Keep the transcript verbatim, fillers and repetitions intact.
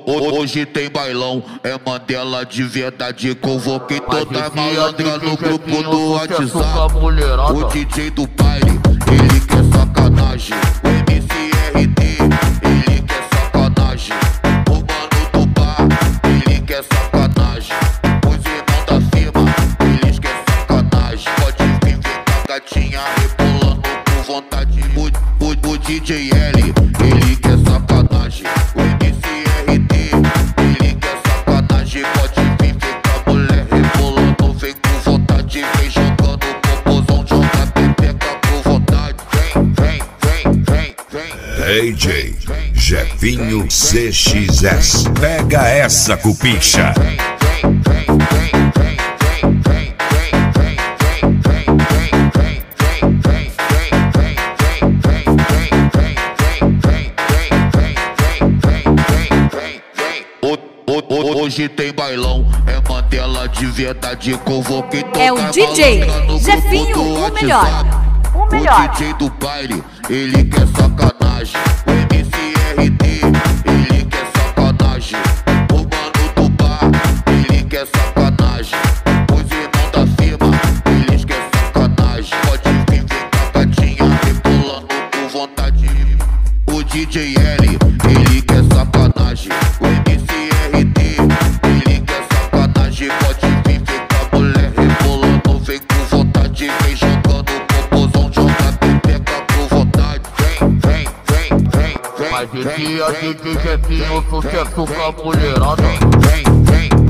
Hoje tem bailão, é Mandela de verdade. Convoquei toda a malandra no grupo do WhatsApp. O D J do baile, ele quer sacanagem. O M C R D, ele quer sacanagem. O mano do bar, ele quer sacanagem. Os irmãos da firma, eles querem sacanagem. Pode vir ver com a gatinha rebolando com vontade. O, o, o D J L, ele quer sacanagem. O M C R D, ele quer sacanagem. Pode vir ver com a mulher rebolando, vem com vontade. Vem jogando popozão, joga pepeca com vontade. Vem, vem, vem, vem, vem. D J Jefinho C X S, pega essa cupincha. Hoje tem bailão, é Mandela de verdade. Convoquei toda É o D J Jefinho, o melhor. O melhor. O D J do baile, ele quer sacanagem. O M C R D, ele quer sacanagem. O mano do bar, ele quer sacanagem. Os irmãos da firma, eles querem sacanagem. Pode vir ver com a gatinha rebolando com vontade. O D J L, ele quer sacanagem. O M C R D, ele quer sacanagem. Pode vir ver com a mulher rebolando, vem com vontade. Vem jogando popozão, joga pepeca com vontade. Vem, vem, vem, vem, vem. Mas esse é D J Jefinho, sucesso com a mulherada. Vem, vem, vem.